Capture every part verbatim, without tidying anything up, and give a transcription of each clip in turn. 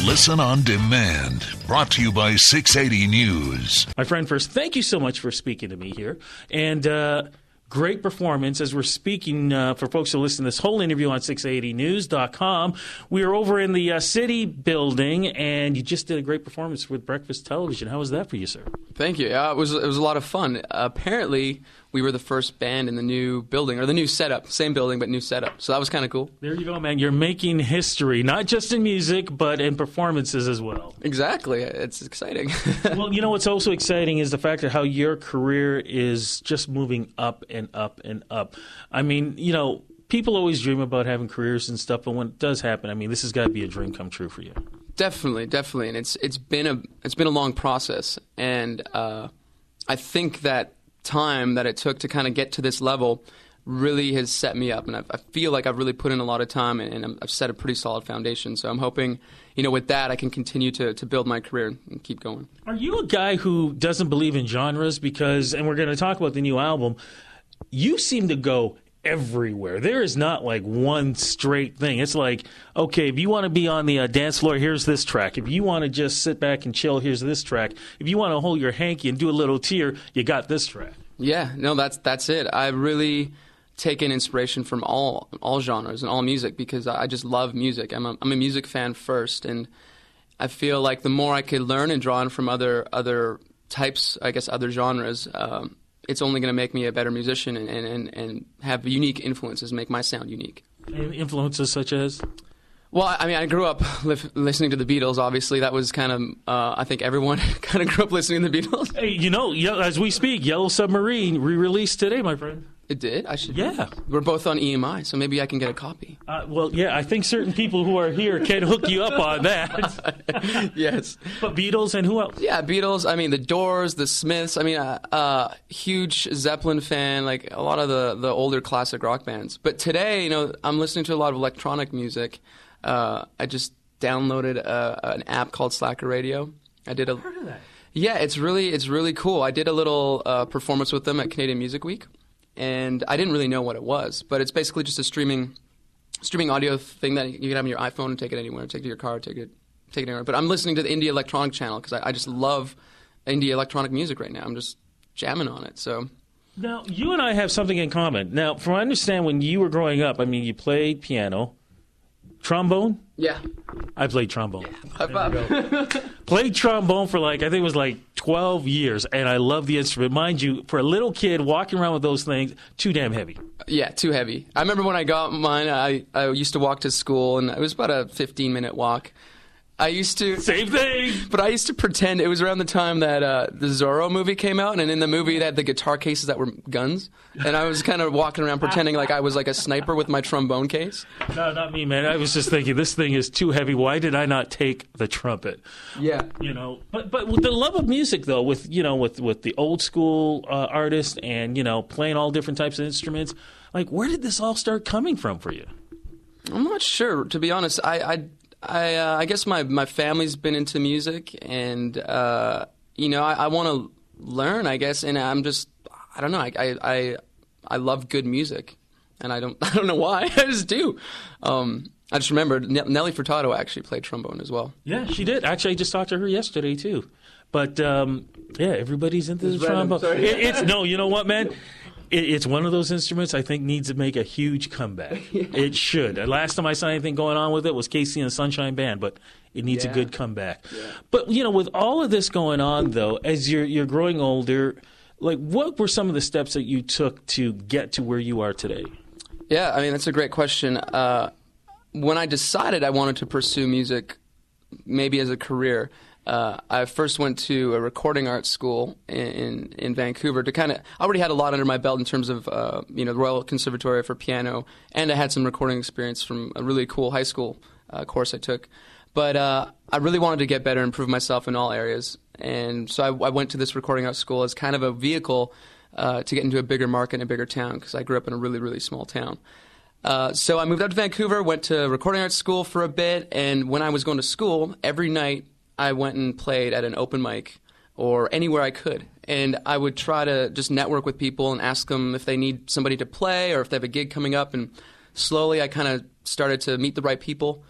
Listen on demand. Brought to you by six eighty News. My friend, first, thank you so much for speaking to me here. And uh, great performance as we're speaking uh, for folks who listen to this whole interview on six eighty news dot com. We are over in the uh, City building, and you just did a great performance with Breakfast Television. How was that for you, sir? Thank you. Yeah, it was it was a lot of fun. Uh, apparently, we were the first band in the new building, or the new setup. Same building, but new setup. So that was kind of cool. There you go, man. You're making history, not just in music, but in performances as well. Exactly. It's exciting. Well, you know what's also exciting is the fact of how your career is just moving up and up and up. I mean, you know, people always dream about having careers and stuff, but when it does happen, I mean, this has got to be a dream come true for you. Definitely, definitely, and it's it's been a it's been a long process, and uh, I think that time that it took to kind of get to this level really has set me up, and I've, I feel like I've really put in a lot of time, and, and I've set a pretty solid foundation. So I'm hoping, you know, with that, I can continue to to build my career and keep going. Are you a guy who doesn't believe in genres? Because, and we're going to talk about the new album, you seem to go everywhere. There is not like one straight thing. It's like, okay, if you want to be on the uh, dance floor, here's this track. If you want to just sit back and chill, here's this track. If you want to hold your hanky and do a little tear, you got this track. Yeah, no, that's that's it. I really taken inspiration from all all genres and all music because I just love music. I'm a, I'm a music fan first, and I feel like the more I could learn and draw in from other other types, I guess other genres, um, it's only going to make me a better musician and, and, and have unique influences, make my sound unique. And influences such as? Well, I mean, I grew up li- listening to the Beatles, obviously. That was kind of, uh, I think everyone kind of grew up listening to the Beatles. Hey, you know, as we speak, Yellow Submarine re-released today, my friend. It did? I should. Yeah. We're both on E M I, so maybe I can get a copy. Uh, well, yeah, I think certain people who are here can hook you up on that. Yes. But Beatles and who else? Yeah, Beatles. I mean, the Doors, the Smiths. I mean, uh, uh, huge Zeppelin fan, like a lot of the, the older classic rock bands. But today, you know, I'm listening to a lot of electronic music. Uh, I just downloaded a, an app called Slacker Radio. I did a. I've heard of that. Yeah, it's really it's really cool. I did a little uh, performance with them at Canadian Music Week. And I didn't really know what it was, but it's basically just a streaming streaming audio thing that you can have on your iPhone and take it anywhere, take it to your car, take it take it anywhere. But I'm listening to the indie electronic channel because I, I just love indie electronic music right now. I'm just jamming on it. So now you and I have something in common. Now, from what I understand, when you were growing up, I mean, you played piano, trombone. Yeah, I played trombone. high five. Played trombone for like I think it was like twelve years, and I love the instrument. Mind you, for a little kid walking around with those things, too damn heavy. Yeah, too heavy. I remember when I got mine, I, I used to walk to school, and it was about a fifteen minute walk. I used to... Same thing! But I used to pretend it was around the time that uh, the Zorro movie came out, and in the movie they had the guitar cases that were guns, and I was kind of walking around pretending like I was like a sniper with my trombone case. No, not me, man. I was just thinking, this thing is too heavy. Why did I not take the trumpet? Yeah. You know, but but with the love of music, though, with, you know, with, with the old school uh, artists and, you know, playing all different types of instruments, like, where did this all start coming from for you? I'm not sure, to be honest. I... I I, uh, I guess my, my family's been into music, and uh, you know I, I want to learn, I guess, and I'm just I don't know I, I I I love good music, and I don't I don't know why I just do. Um, I just remembered N- Nelly Furtado actually played trombone as well. Yeah, she did. Actually, I just talked to her yesterday too. But um, yeah, everybody's into the trombone. It, it's no, you know what, man. It's one of those instruments I think needs to make a huge comeback. Yeah. It should. Last time I saw anything going on with it was Casey and the Sunshine Band, but it needs yeah. a good comeback. Yeah. But, you know, with all of this going on, though, as you're you're growing older, like, what were some of the steps that you took to get to where you are today? Yeah, I mean, that's a great question. Uh, when I decided I wanted to pursue music, maybe as a career, Uh, I first went to a recording arts school in in, in Vancouver to kind of. I already had a lot under my belt in terms of uh, you know the Royal Conservatoire for piano, and I had some recording experience from a really cool high school uh, course I took. But uh, I really wanted to get better, and improve myself in all areas, and so I, I went to this recording arts school as kind of a vehicle uh, to get into a bigger market in a bigger town because I grew up in a really really small town. Uh, so I moved out to Vancouver, went to recording arts school for a bit, and when I was going to school, every night I went and played at an open mic or anywhere I could. And I would try to just network with people and ask them if they need somebody to play or if they have a gig coming up. And slowly I kind of started to meet the right people.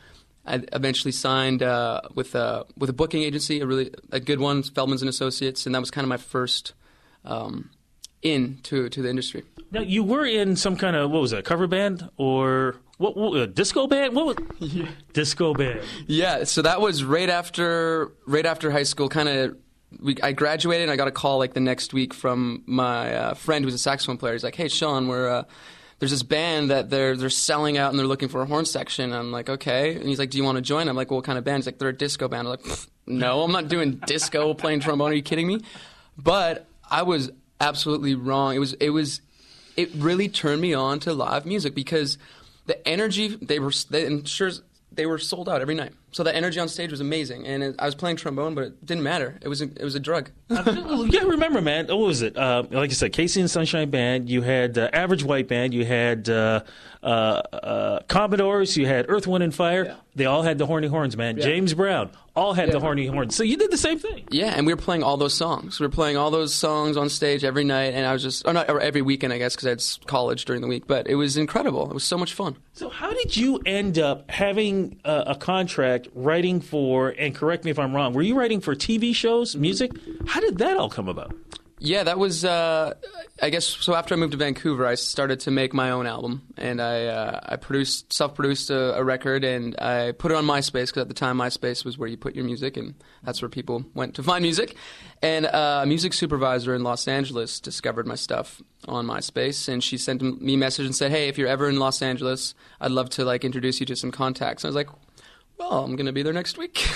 I eventually signed uh, with a with a booking agency, a really a good one, Feldman's and Associates, and that was kind of my first um, in to to the industry. Now you were in some kind of what was that, cover band or what, what a disco band? What was yeah. disco band? Yeah, so that was right after right after high school. Kind of, we I graduated and I got a call like the next week from my uh, friend who was a saxophone player. He's like, "Hey, Sean, we're uh, there's this band that they're they're selling out and they're looking for a horn section." I'm like, "Okay." And he's like, "Do you want to join?" I'm like, well, "What kind of band?" He's like, "They're a disco band." I'm like, "No, I'm not doing disco playing trombone. Are you kidding me?" But I was absolutely wrong. It was it was it really turned me on to live music because the energy they were they, and sure they were sold out every night. So the energy on stage was amazing, and it, I was playing trombone, but it didn't matter. It was a, it was a drug. Yeah, remember, man. What was it? Uh, like I said, Casey and Sunshine Band. You had uh, Average White Band. You had uh, uh, uh, Commodores. You had Earth, Wind, and Fire. Yeah. They all had the horny horns, man. Yeah. James Brown all had yeah. the horny horns. So you did the same thing. Yeah, and we were playing all those songs. We were playing all those songs on stage every night, and I was just, or not or every weekend, I guess, because I had college during the week. But it was incredible. It was so much fun. So how did you end up having a, a contract writing for, and correct me if I'm wrong, were you writing for T V shows, music? How did that all come about? Yeah, that was, uh, I guess, so after I moved to Vancouver, I started to make my own album, and I uh, I produced, self-produced a, a record, and I put it on MySpace, because at the time MySpace was where you put your music, and that's where people went to find music. And uh, a music supervisor in Los Angeles discovered my stuff on MySpace, and she sent me a message and said, "Hey, if you're ever in Los Angeles, I'd love to, like, introduce you to some contacts." And I was like, well, I'm going to be there next week.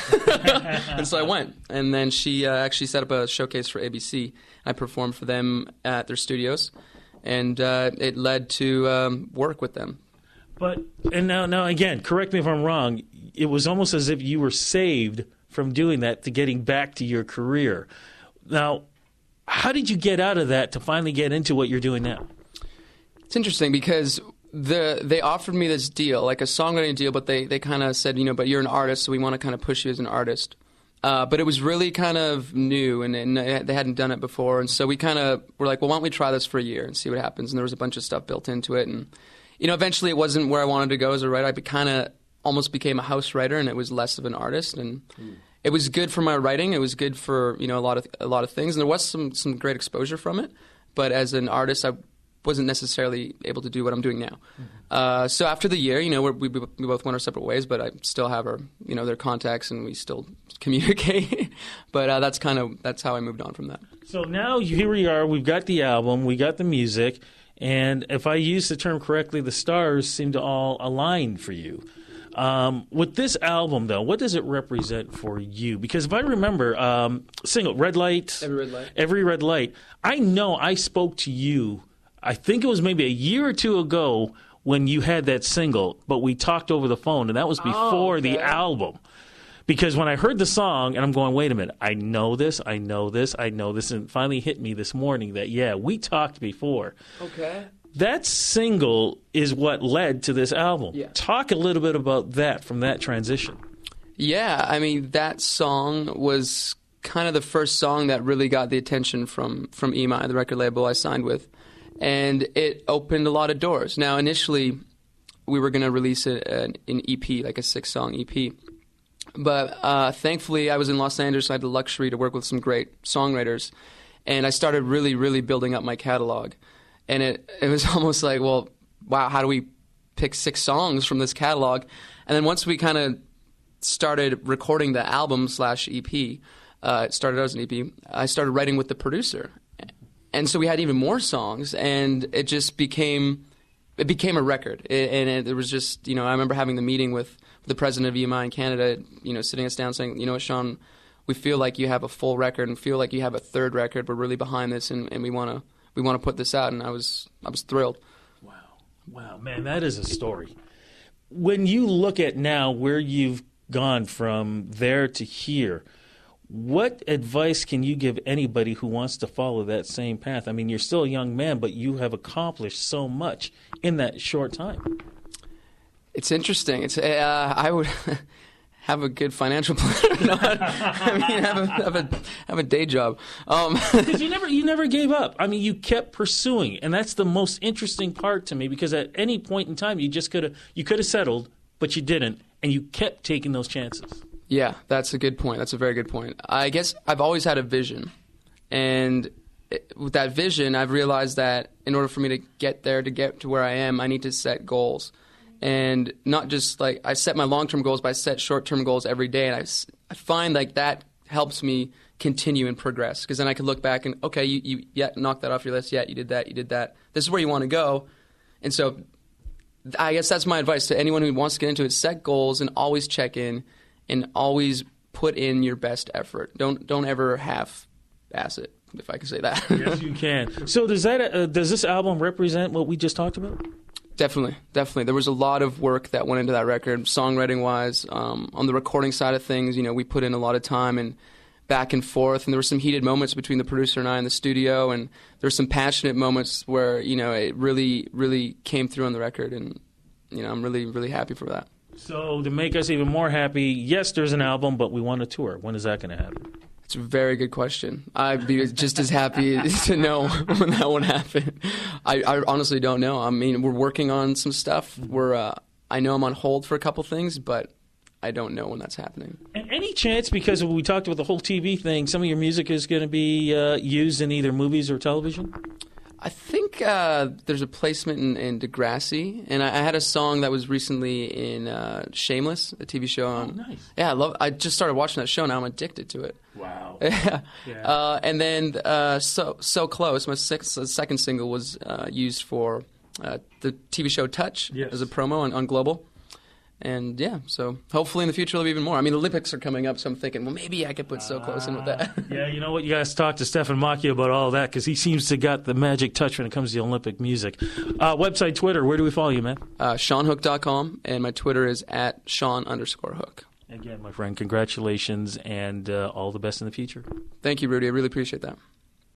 And so I went. And then she uh, actually set up a showcase for A B C. I performed for them at their studios. And uh, it led to um, work with them. But, and now, now again, correct me if I'm wrong, it was almost as if you were saved from doing that to getting back to your career. Now, how did you get out of that to finally get into what you're doing now? It's interesting because The they offered me this deal, like a songwriting deal, but they, they kind of said, you know, but you're an artist, so we want to kind of push you as an artist. Uh, but it was really kind of new, and, and they hadn't done it before, and so we kind of were like, well, why don't we try this for a year and see what happens? And there was a bunch of stuff built into it, and you know, eventually it wasn't where I wanted to go as a writer. I kind of almost became a house writer, and it was less of an artist, and mm. it was good for my writing. It was good for, you know, a lot of a lot of things, and there was some some great exposure from it. But as an artist, I wasn't necessarily able to do what I'm doing now. Mm-hmm. Uh, so after the year, you know, we're, we we both went our separate ways, but I still have our, you know, their contacts, and we still communicate. But uh, that's kind of that's how I moved on from that. So now here we are. We've got the album, we got the music, and if I use the term correctly, the stars seem to all align for you. Um, with this album, though, what does it represent for you? Because if I remember, um, single Red Light, Every Red Light, Every Red Light. I know I spoke to you. I think it was maybe a year or two ago when you had that single, but we talked over the phone, and that was before oh, okay. the album. Because when I heard the song, and I'm going, wait a minute, I know this, I know this, I know this, and it finally hit me this morning that, yeah, we talked before. Okay. That single is what led to this album. Yeah. Talk a little bit about that from that transition. Yeah, I mean, that song was kind of the first song that really got the attention from, from E M I, the record label I signed with. And it opened a lot of doors. Now, initially, we were going to release a, an, an E P, like a six-song E P. But uh, thankfully, I was in Los Angeles, so I had the luxury to work with some great songwriters. And I started really, really building up my catalog. And it, it was almost like, well, wow, how do we pick six songs from this catalog? And then once we kind of started recording the album slash E P, uh, it started out as an E P, I started writing with the producer. And so we had even more songs, and it just became it became a record. It, and it, it was just, you know, I remember having the meeting with the president of E M I in Canada, you know, sitting us down saying, you know what, Sean, we feel like you have a full record and feel like you have a third record. We're really behind this, and, and we want to we want to put this out. And I was I was thrilled. Wow, wow, man, that is a story. When you look at now where you've gone from there to here, what advice can you give anybody who wants to follow that same path? I mean, you're still a young man, but you have accomplished so much in that short time. It's interesting. It's uh, I would have a good financial plan. No, I mean, have a have a have a day job. Um, because you never you never gave up. I mean, you kept pursuing, and that's the most interesting part to me. Because at any point in time, you just could have you could have settled, but you didn't, and you kept taking those chances. Yeah, that's a good point. That's a very good point. I guess I've always had a vision, and it, with that vision, I've realized that in order for me to get there, to get to where I am, I need to set goals. And not just like I set my long-term goals, but I set short-term goals every day, and I, I find like that helps me continue and progress, because then I can look back and, okay, you, you yeah, knocked that off your list. Yeah, you did that, you did that. This is where you want to go. And so I guess that's my advice to anyone who wants to get into it. Set goals and always check in and always put in your best effort. Don't don't ever half-ass it, if I can say that. Yes, you can. So does that uh, does this album represent what we just talked about? Definitely, definitely. There was a lot of work that went into that record, songwriting-wise. Um, on the recording side of things, you know, we put in a lot of time and back and forth, and there were some heated moments between the producer and I in the studio, and there were some passionate moments where, you know, it really, really came through on the record, and, you know, I'm really, really happy for that. So to make us even more happy, yes, there's an album, but we want a tour. When is that going to happen? It's a very good question. I'd be just as happy to know when that would happen. I, I honestly don't know. I mean, we're working on some stuff. We're, uh, I know I'm on hold for a couple things, but I don't know when that's happening. And any chance, because we talked about the whole T V thing, some of your music is going to be uh, used in either movies or television? I think uh, there's a placement in, in Degrassi, and I, I had a song that was recently in uh, Shameless, a T V show. On, oh, nice. Yeah, I love. I just started watching that show. Now I'm addicted to it. Wow. yeah. yeah. Uh, and then uh, so so close. My six, uh, second single was uh, used for uh, the T V show Touch yes. as a promo on, on Global. And yeah, so hopefully in the future there'll be even more. I mean, the Olympics are coming up, so I'm thinking, well, maybe I could put So Close in with that. Yeah, you know what? You guys talk to Stefan Macchia about all that, because he seems to got the magic touch when it comes to the Olympic music. Uh, website, Twitter, where do we follow you, man? Uh, Sean Hook dot com, and my Twitter is at Sean underscore Hook. Again, my friend, congratulations, and uh, all the best in the future. Thank you, Rudy. I really appreciate that.